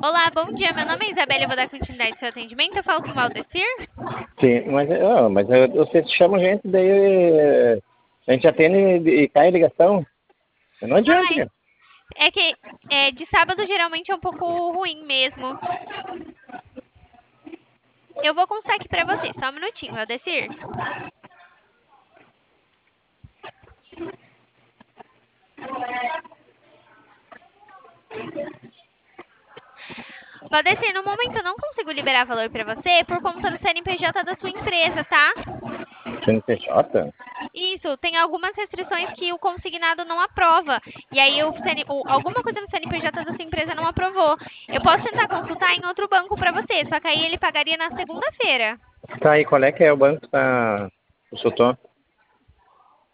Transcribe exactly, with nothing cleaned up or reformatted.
Olá, bom dia. Meu nome é Isabela, eu vou dar continuidade ao seu atendimento. Eu falo com o Valdecir? Sim, mas, ah, mas eu- você chama gente, daí eh, a gente atende e, e cai a ligação. Não adianta, Ai, cara. é que é, de sábado geralmente é um pouco ruim mesmo. Eu vou consultar aqui pra você, só um minutinho, Valdecir. Valdecir, no momento eu não consigo liberar valor pra você por conta do C N P J da sua empresa, tá? C N P J? Isso, tem algumas restrições que o consignado não aprova. E aí o C N o- alguma coisa no C N P J da sua empresa não aprovou. Eu posso tentar consultar em outro banco pra você, só que aí ele pagaria na segunda-feira. Tá aí, qual é que é o banco que tá, o Sotô?